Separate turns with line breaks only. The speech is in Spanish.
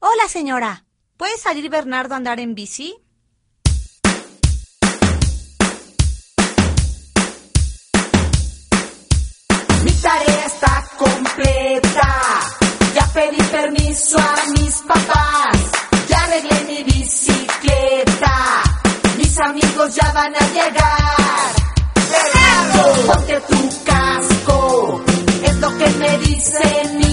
Hola, señora. ¿Puede salir Bernardo a andar en bici?
Mi tarea está completa. Ya pedí permiso a mis papás. Ya arreglé mi bicicleta. Mis amigos ya van a llegar. Bernardo, ponte tu casco. Es lo que me dice mi